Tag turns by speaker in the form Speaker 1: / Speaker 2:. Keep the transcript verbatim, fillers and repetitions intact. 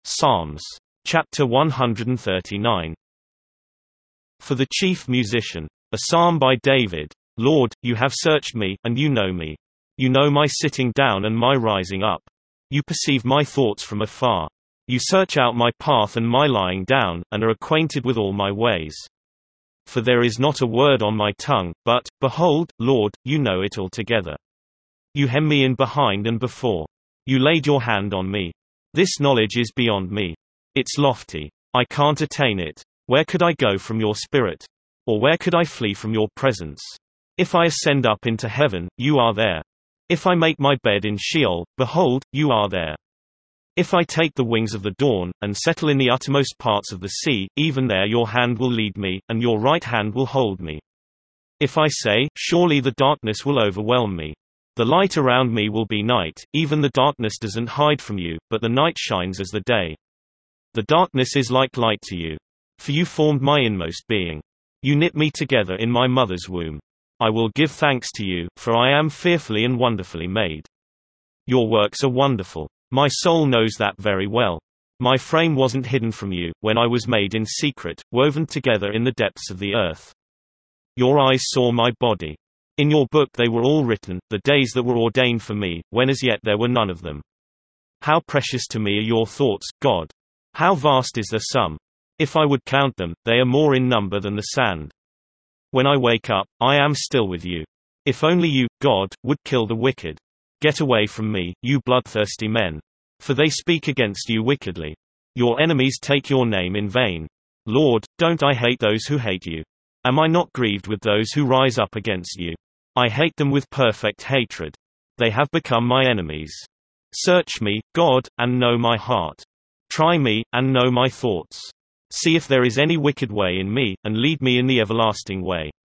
Speaker 1: Psalms. Chapter one hundred thirty-nine. For the chief musician. A psalm by David. Lord, you have searched me, and you know me. You know my sitting down and my rising up. You perceive my thoughts from afar. You search out my path and my lying down, and are acquainted with all my ways. For there is not a word on my tongue, but, behold, Lord, you know it altogether. You hem me in behind and before. You laid your hand on me. This knowledge is beyond me. It's lofty. I can't attain it. Where could I go from your spirit? Or where could I flee from your presence? If I ascend up into heaven, you are there. If I make my bed in Sheol, behold, you are there. If I take the wings of the dawn, and settle in the uttermost parts of the sea, even there your hand will lead me, and your right hand will hold me. If I say, surely the darkness will overwhelm me. The light around me will be night, even the darkness doesn't hide from you, but the night shines as the day. The darkness is like light to you. For you formed my inmost being. You knit me together in my mother's womb. I will give thanks to you, for I am fearfully and wonderfully made. Your works are wonderful. My soul knows that very well. My frame wasn't hidden from you, when I was made in secret, woven together in the depths of the earth. Your eyes saw my body. In your book they were all written, the days that were ordained for me, when as yet there were none of them. How precious to me are your thoughts, God! How vast is their sum! If I would count them, they are more in number than the sand. When I wake up, I am still with you. If only you, God, would kill the wicked. Get away from me, you bloodthirsty men. For they speak against you wickedly. Your enemies take your name in vain. Lord, don't I hate those who hate you? Am I not grieved with those who rise up against you? I hate them with perfect hatred. They have become my enemies. Search me, God, and know my heart. Try me, and know my thoughts. See if there is any wicked way in me, and lead me in the everlasting way.